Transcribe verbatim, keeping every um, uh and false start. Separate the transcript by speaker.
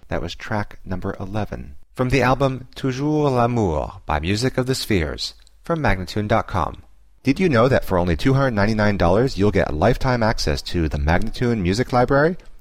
Speaker 1: That was track number eleven. From the album Toujours l'amour by Music of the Spheres, from Magnatune dot com. Did you know that for only two hundred ninety-nine dollars you'll get lifetime access to the Magnatune Music Library?